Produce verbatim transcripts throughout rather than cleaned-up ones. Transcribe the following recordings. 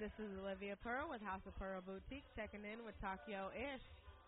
This is Olivia Pearl with House of Pearl Boutique checking in with Takio Ish.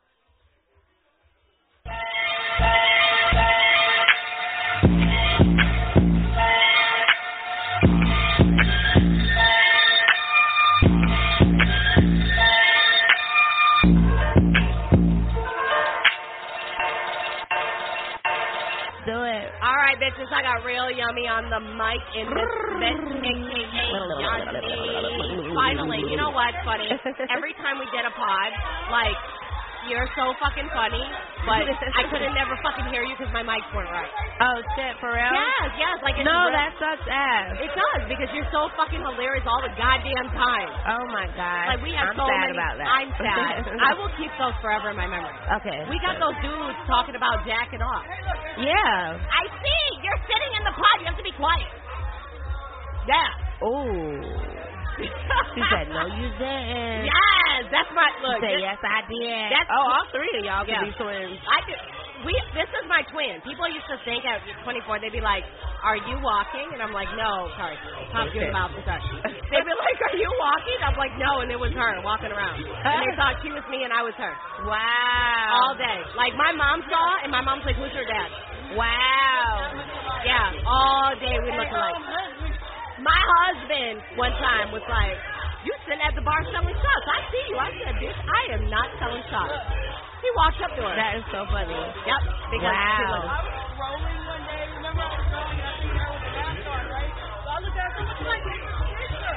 Do it. All right, bitches, I got real yummy on the mic in this bitch, a k a. Yanni. Finally, you know what's funny? Every time we get a pod, like, you're so fucking funny, but I couldn't never fucking hear you because my mics weren't right. Oh, shit, for real? Yes, yes. Like it's no, real. that sucks ass. It does, because you're so fucking hilarious all the goddamn time. Oh, my God. Like, we have I'm so sad many. about that. I'm sad. I will keep those forever in my memory. Okay. We got those dudes talking about jacking off. Yeah. I see. You're sitting in the pod. You have to be quiet. Yeah. Ooh. She said, no, you didn't. Yes, that's my look. She said, this, yes, I did. That's, oh, all three of y'all yeah. could be twins. I do. We. This is my twin. People used to think at twenty-four, they'd be like, "Are you walking?" And I'm like, "No, sorry, pop you in the mouth." Sorry. They'd be like, "Are you walking?" I'm like, "No," and it was her walking around. And they thought she was me and I was her. Wow. All day. Like my mom saw, and my mom's like, "Who's your dad?" Wow. Yeah, all day we look alike. My husband one time was like, "You sitting at the bar selling shots. I see you." I said, "Bitch, I am not selling shots." He walked up to her. That is so funny. Yep. Because wow. she was, I was rolling one day. Remember I was rolling and I seen her with the mask on, right? So I looked at her and said, "What's my picture?"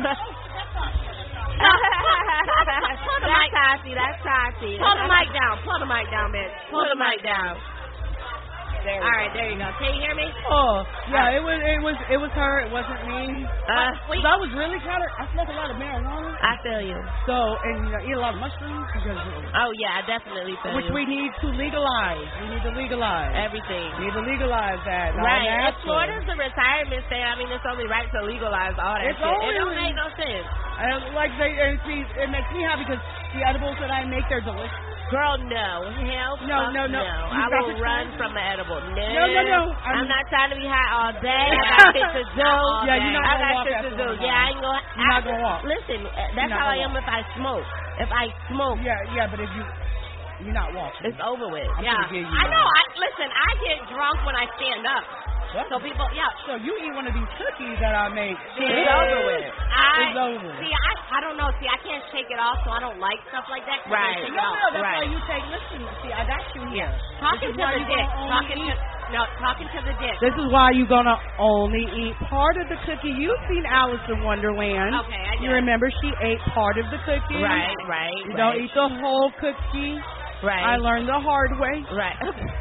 Pull the mic. That's Tati. That's Tati. Pull the mic down. Pull the mic down, bitch. Pull, Pull the mic down. There All right, there you go. Can you hear me? Oh, yeah, it was it was it was her. It wasn't me. Uh, Wait. I was really kind of. I smoked a lot of marijuana. I feel you. So and you know, eat a lot of mushrooms because Oh, yeah, I definitely feel which you. we need to legalize. We need to legalize. Everything. We need to legalize that. All Right. If natural. Florida's a retirement state, I mean, it's only right to legalize all that It's shit. It don't only- make no sense. And like they, and see, it makes me happy because the edibles that I make, they're delicious. Girl, no. Hell No, fuck no, no. You I got will to run try? from an edible. No. No, no, no. I'm, I'm- not trying to be high all day. I got shit to do. Yeah, you're not I gonna got walk shit to after do. one Yeah, I night. ain't gonna. You're not gonna walk. Listen, that's not how I gonna am walk. if I smoke. If I smoke, Yeah, yeah, but if you you're not walking. it's over with. I'm Yeah. gonna give you I know. one. I listen. I get drunk when I stand up. What? So people, yeah. So you eat one of these cookies that I make. It's over with. I It's over. see. I I don't know. See, I can't shake it off, so I don't like stuff like that. 'cause I Right. can't shake No, it off. no, that's Right. why you take. Listen, see, I got you here. Talking This to is why the you dick. gonna only Talking to eat- no. Talking to the dick. This is why you're gonna only eat part of the cookie. You've seen Alice in Wonderland. Okay, I You did. remember she ate part of the cookie. Right, right, You right. don't eat the whole cookie. Right. I learned the hard way. Right.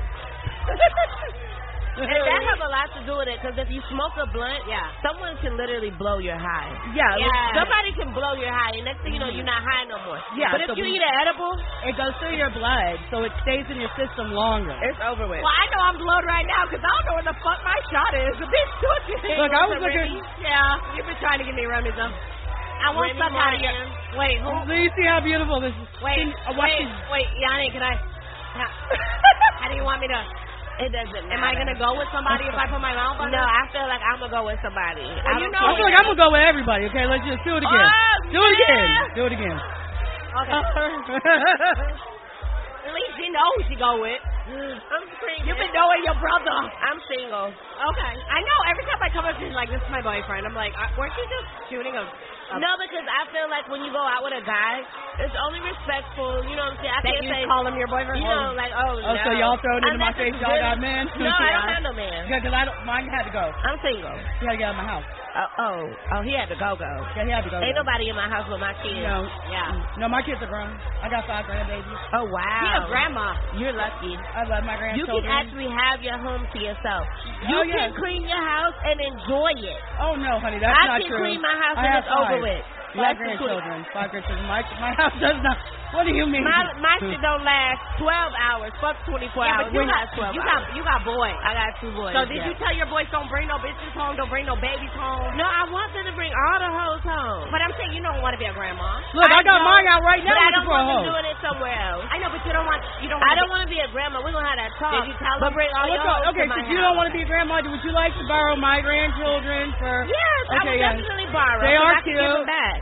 And that have a lot to do with it, because if you smoke a blunt, Yeah. someone can literally blow your high. Yeah, Yeah. Somebody can blow your high, and next thing you know, you're not high no more. Yeah, But if so you we- eat an edible, it goes through your blood, so it stays in your system longer. it's over with. Well, I know I'm blowed right now because I don't know where the fuck my shot is. The bitch took it. Look, I was Remy? looking. Yeah, you've been trying to give me Remy though. I want Remy some out of your. Martin. Wait, who? Do you see how beautiful this is? Wait, Uh, watch wait, this. wait, Yanni, can I? How do you want me to? It doesn't matter. Am I gonna go with somebody if I put my mouth on No, it? I feel like I'm gonna go with somebody. Well, I you don't know- I feel like I'm gonna go with everybody. Okay, let's just do it again. Oh, do it yeah. again. Do it again. Okay. At least you know who she go with. I'm screaming. You've been knowing your brother. I'm single. Okay. I know. Every time I come up, she's like, "This is my boyfriend." I'm like, uh, "Weren't you just shooting a?" a No, because I feel like when you go out with a guy, it's only respectful. You know what I'm saying? I that can't you say. call him your boyfriend? You know, like, oh, Oh, no. so y'all throwing it in my Unless face? it's Y'all got really- men? No, I Yeah. don't have no man. Yeah, because I don't. Mine had to go. I'm single. He had to get out of my house. Oh, oh, oh, he had to go go. Yeah, he had to go. Ain't go. nobody in my house but my kids. No. Yeah. No, my kids are grown. I got five grandbabies. Oh wow. Be a grandma. You're lucky. I love my You grandchildren. can actually have your home to yourself. You Oh, can yes. clean your house and enjoy it. Oh no, honey, that's I not can true. clean my house I and have it's over five. with. Five Less than grandchildren. Five grandchildren. My my house does not. What do you mean? My my shit don't last twelve hours. Fuck twenty-four Yeah, hours. but you It got lasts twelve you hours. got you got boys. I got two boys. So did yeah. you tell your boys don't bring no bitches home, don't bring no babies home? No, I want them to bring all the hoes home. But I'm saying you don't want to be a grandma. Look, I, got don't, mine out right now. But I looking don't for a want them hoe. doing it somewhere else. I know, but you don't want you don't. I Want don't want to be a grandma. We're gonna have that talk. Did you tell But them? bring all Oh, your what's up? hoes Okay, to my since you house. don't want to be a grandma, would you like to borrow my grandchildren for? Yes, I Okay, would yeah. definitely borrow. They 'cause are I can give cute. them back.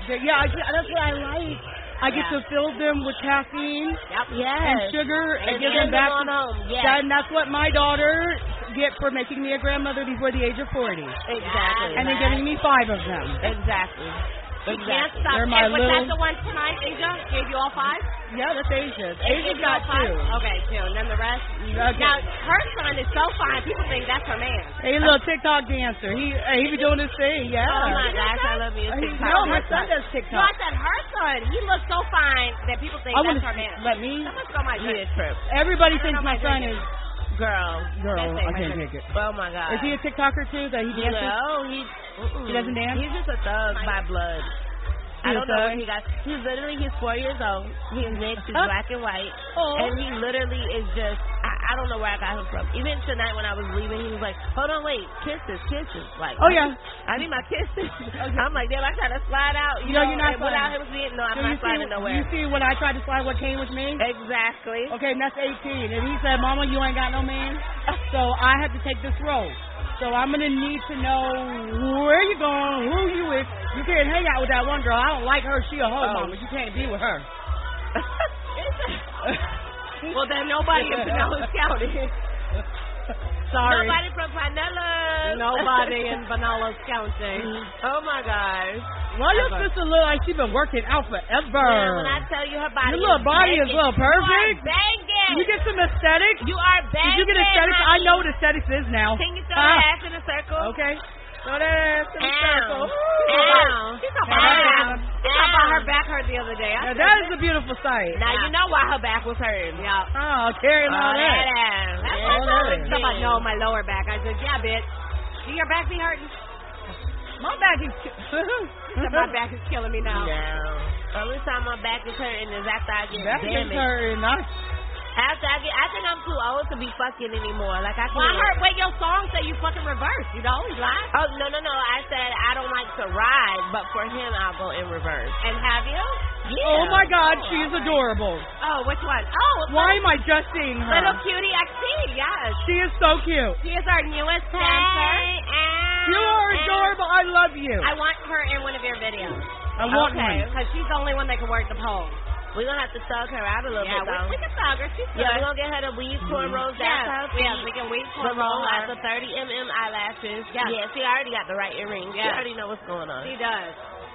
Yeah, I, that's what I like. I get Yeah. to fill them with caffeine Yep. Yes. and sugar and, And give send them back. on home. Yes. That, and that's what my daughter get for making me a grandmother before the age of forty. Exactly. And then giving me five of them. Exactly. Can't Exactly. stop. They're my And was little- that the one tonight, Asia? Gave you all five? Yeah, that's Asia's. Gave Asia's you all got five? two. Okay, two. And then the rest? Okay. Now, her son is so fine. People think that's her man. Hey, little TikTok dancer. He uh, he be doing his thing. Yeah. Oh my gosh, I love you. He- TikTok. no, my son does No, TikTok. I said her son. He looks so fine that people think I want that's to her man. let me. Someone's got my He drink. is trip. Everybody I don't thinks know my my son drink. is Girl. girl. That's I it, can't my take it. Oh my god. Is he a TikToker too? That he dances? No, he mm-mm. He doesn't dance? He's just a thug by blood. I He's don't a know thug? where he got. He's literally he's four years old. He's mixed. He's Huh? black and white, Oh. and he literally is just. I, I don't know where I got him from. Even tonight when I was leaving, he was like, "Hold on, wait, kisses, kisses." Like, Oh yeah. I need my kisses. I'm like, damn, I try to slide out. You No, know, you're not and without sliding. him seeing, no, I'm So not you see, sliding nowhere. you see when I tried to slide what came with me? Exactly. Okay, and that's eighteen. And he said, Mama, you ain't got no man. So I had to take this role. So I'm going to need to know where you going, who you with. You can't hang out with that one girl. I don't like her. She a hoe, Oh. Mama. You can't be with her. Well, then nobody in Pinellas County. Sorry. Nobody from Pinellas. Nobody in Pinellas County. Oh my gosh. Why your Ever. sister look like she been working out forever? Man, when I tell you her body, Your little is body is banging. little perfect. You are banging. You get some aesthetics? You are banging. Did you get aesthetics? I honey. know what aesthetics is now. Can you throw Ah. your ass in a circle? Okay. Throw that ass in a Ow. circle. Ow. She talked about her back. Ow. She talked about her back hurt the other day. I Now said, that is a beautiful sight. Now you know why her back was hurting. yeah. Oh, carrying Oh, all that. ass. That's Yeah, what I all told that. her. Somebody, no, my lower back. I said, yeah, bitch. Do your back be hurting? My back is. She said, my back is killing me now. No. Only time my back is hurting is after I get Back is damaged. hurting. I, After I get, I think I'm too old to be fucking anymore. Like I can't. Well, I heard, wait, your song say you fucking reverse. You always lie. Oh no no no! I said I don't like to ride, but for him I'll go in reverse. And have you? Yeah. oh my God, Oh, she is okay. adorable. Oh, which one? Oh, Why am I just seeing her? Little Cutie X T, yes. She is so cute. She is our newest dancer. You are adorable. I love you. I want her in one of your videos. I want Okay. one. Because she's the only one that can work the pole. We're gonna have to thug her out a little Yeah, bit though. we, we can thug her. She's Yeah, good. we're gonna get her the weave cornrows. That's how Yeah, yeah, we can weave the cornrow roll her. out the thirty millimeter eyelashes. Yeah. Yeah, she already got the right earrings. She Yeah. already know what's going on. She does.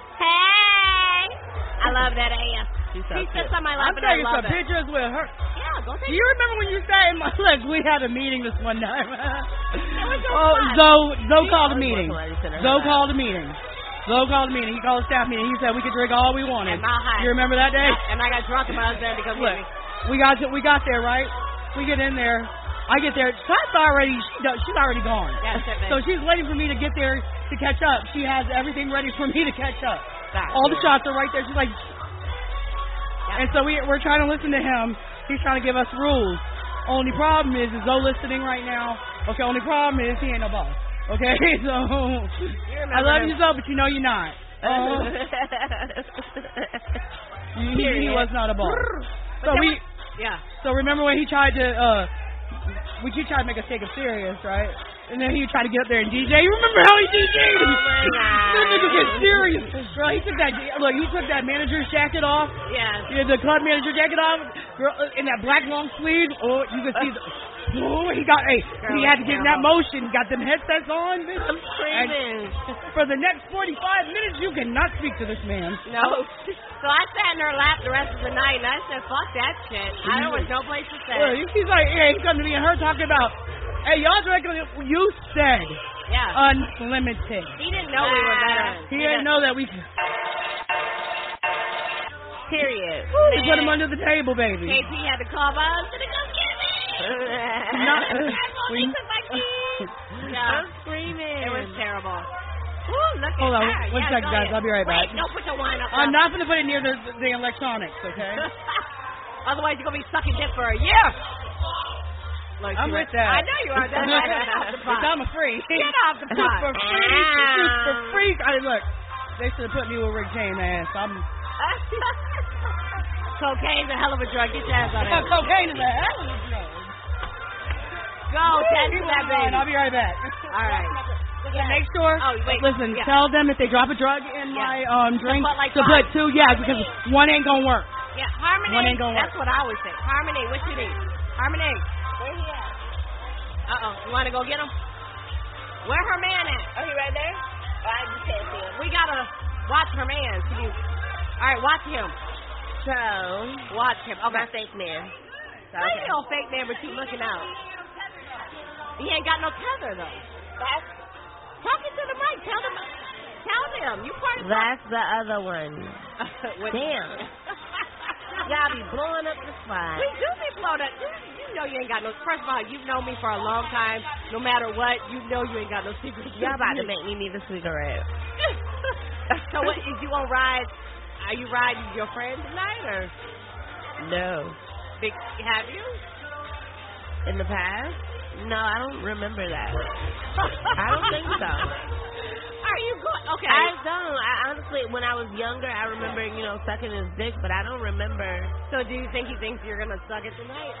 Hey! I love that ass. She's so She cute. sits on my lap I'm and I taking love some it. pictures with her. Yeah, go Do take you remember when you sat in my look? We had a meeting this one time. was so oh, fun. Zoe, Zoe She called a always meeting. wants somebody to sit in her Zoe lap. called a meeting. Zoe called a meeting. He called a staff meeting. He said we could drink all we wanted. And my high. You remember that day? And I got drunk and my husband had to come Look, get me. we got to, we got there, right? We get in there. I get there. Scott's already she, do- she's already gone. Yeah, sit there. So she's waiting for me to get there to catch up. She has everything ready for me to catch up. Gotcha. All the shots are right there. She's like, and so we we're trying to listen to him. He's trying to give us rules. Only problem is, is Zoe listening right now. Okay, only problem is he ain't no boss. Okay, so I love you, Zoe, but you know you're not. Uh, he, he was not a boss. So we. Yeah. So remember when he tried to, uh, we he tried to make us take it serious, right? And then he tried to get up there and D J. You remember how he D J'd? Oh my God. That nigga get serious. Bro, he took that, look, he took that manager's jacket off. Yeah. Yeah, the club manager jacket off. Girl, in that black long sleeve. Oh, you can see the, oh, he got, hey, he had to get in that motion. Got them headsets on. Bitch. I'm screaming. And for the next forty-five minutes, you cannot speak to this man. No. So I sat in her lap the rest of the night and I said, fuck that shit. I don't was no place to sit. Well, he's like, yeah, he come to me and her talking about, hey, y'all drinking, you said Yeah. unlimited. He didn't know we were veterans. He didn't know that we could. Period. We put him under the table, baby. K P had to call my husband to come get me. Not- we we- took my keys. I'm Yeah. screaming. It was terrible. Ooh, look Hold at on, that. one Yeah, second, go guys. ahead. I'll be right back. Wait, don't put your wine up. I'm now. not going to put it near the, the electronics, okay? Otherwise, you're going to be sucking dick for a year. Look, I'm you with were- that. I know you are. That's why I got off the pot. Because I'm a freak. Get off the pot. For free. For free. I mean, look, they should have put me with Rick James, ass. I'm. Cocaine's a hell of a drug. Get your ass out of here. Cocaine is a hell of a drug. Go, test Keep that on going. baby. I'll be right back. All right. Yeah, make sure. Oh, wait. Listen, Yeah. tell them if they drop a drug in Yeah. my um drink put, like, to five. put two. Yeah, because one ain't gonna work. Yeah, Harmony. One ain't gonna That's work. what I always say. Harmony, what you need? Harmony. Where he at? Uh-oh. You want to go get him? Where her man at? Oh, he right there? Oh, I just can't see him. We got to watch her man. Can you... All right, watch him. So, Watch him. Okay. my fake man. So, How okay. you old fake man, but you looking out? He ain't got no tether, though. That's, Talking to the mic. Tell them. Tell them. You part of that's the other one. With- Damn. Y'all be blowing up the spot. We do be blown up. You, you know you ain't got no. First of all, you've known me for a long time. No matter what, you know you ain't got no secrets. Y'all about to make me need a cigarette. So what? Is you on ride? Are you riding your friend tonight or? No. Big, have you? In the past? No, I don't remember that. I don't think so. Are you going? Okay. I don't. I honestly, when I was younger, I remember, you know, sucking his dick, but I don't remember. So do you think he thinks you're gonna suck it tonight?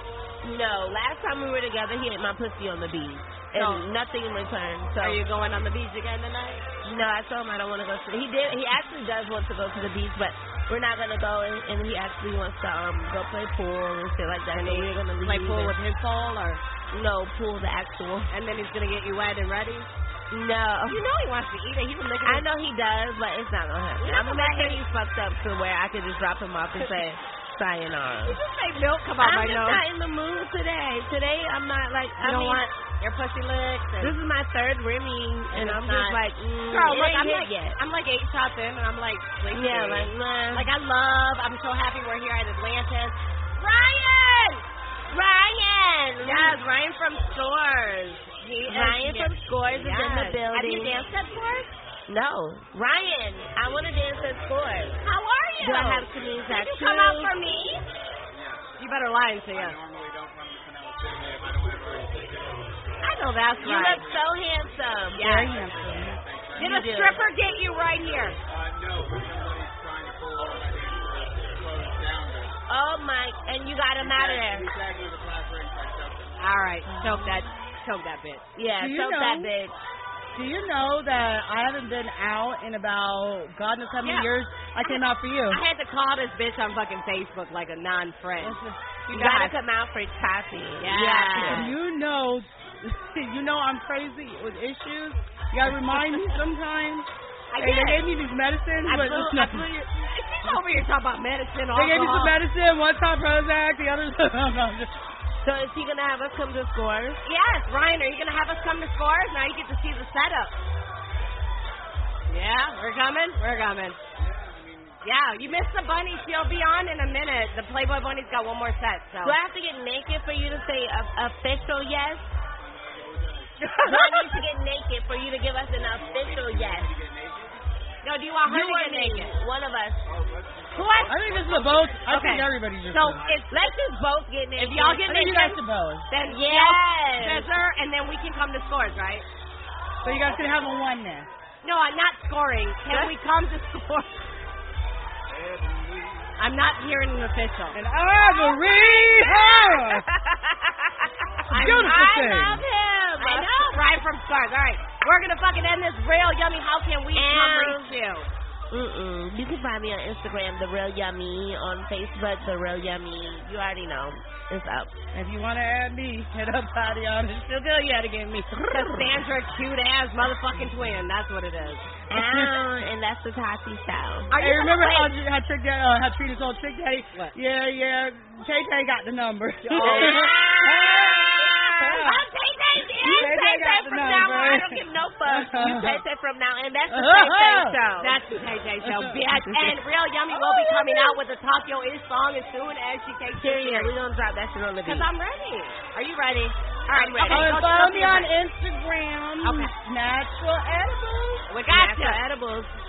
No, last time we were together, he ate my pussy on the beach, and So- nothing in return. So Are you going on the beach again tonight? no, I told him I don't want to go. To, he did. He actually does want to go to the beach, but we're not gonna go. And, and he actually wants to um go play pool and shit like that. And So he we're gonna leave. play pool and- with his soul, or no pool, the actual. and then he's gonna get you wet and ready. No. You know he wants to eat it. He was looking. I know he does, but it's not gonna happen. You I'm know gonna make that- sure he's fucked up to where I could just drop him off and say sayonara. You just made milk come out I'm my just nose. not in the mood today. Today I'm not like. You I don't mean, want your pussy licked. And this is my third Remy, and it's I'm just not- like, mm, Girl, it look, ain't I'm hit like, yet. I'm like eight shots in, and I'm like, sleepy. Yeah, like, nah. like I love. I'm so happy we're here at Atlantis. Ryan, Ryan. yes, Ryan from Stores. He is Ryan here. from Scores is in the Yes. building. Have you danced at Scores? No, Ryan. I want to dance at Scores. How are you? Do I have to mean Did that you too? come out for me? You better lie and say yes. normally don't come to Pinellas City if I don't have very I know that's You right. look so handsome. Yeah. Very handsome. Did You a do. stripper get you right here? Uh, no, but somebody's trying to pull all my dancers to close down there. Oh my! And you got him out of there. He's actually the class ring, so I choked him. All right, choke that, choke that bitch. Yeah, Do you choke know- that bitch. Do you know that I haven't been out in about God knows how many Yeah. years? I came out for you. I had to call this bitch on fucking Facebook like a non-friend. You gotta come out for Tati. Yeah. You know, you know I'm crazy with issues. You gotta remind me sometimes. I Hey, did. they gave me these medicines, I but blew, it's I nothing. blew your, she's over here talking about medicine, They gave me some alcohol. medicine. One time Prozac, the other. I'm just- So is he gonna have us come to Scores? Yes, Ryan, are you going to have us come to Scores? Now you get to see the setup. Yeah, we're coming? We're coming. Yeah, you missed the bunny. She'll be on in a minute. The Playboy Bunny's got one more set, so. Do I have to get naked for you to say a- official yes? Do I need to get naked for you to give us an official yes? No, do you want her You to or get me? naked? One of us. Who I, I think this is a both. I think Okay. everybody just. so does. if, Let's just both get naked. if y'all get I think you guys naked, should both. then Yes. scissor, and then we can come to Scores, right? So you guys can have a one then. No, I'm not scoring. Can we come to Scores? I'm not hearing an official. And Ivory her. I, Beautiful I thing. love him. I know. Right from Scars. All right. We're going to fucking end this real yummy. How can we come And- reach you? Mm-mm. You can find me on Instagram, The Real Yummy, on Facebook, The Real Yummy. You already know. It's up. If you want to add me, hit up Tatiana. She'll tell you how to get me. Cassandra, cute ass motherfucking twin. That's what it is. Ow, and that's the Tati show. Are Hey, you remember gonna how wait? how Trick Daddy, uh, how Trina told Trick Daddy? What? Yeah, yeah. Tay Tay got the number. Oh, Tay Tay, yes, Tay Tay Tay Tay got the from now on. number. I don't give no fucks. You Tay Tay from now, and that's the Tay Tay show. That's the Tay Tay show, bitch. And Real Yummy will be coming out with a Talk Yo Ish song as soon as she takes it Period. here. We're going to drop that shit on the beat. Because I'm ready. Are you ready? All right, I'm ready. Okay, Oh, and go- follow go me to your on break. Instagram. Okay. Natural Edibles. We got Natural you. edibles.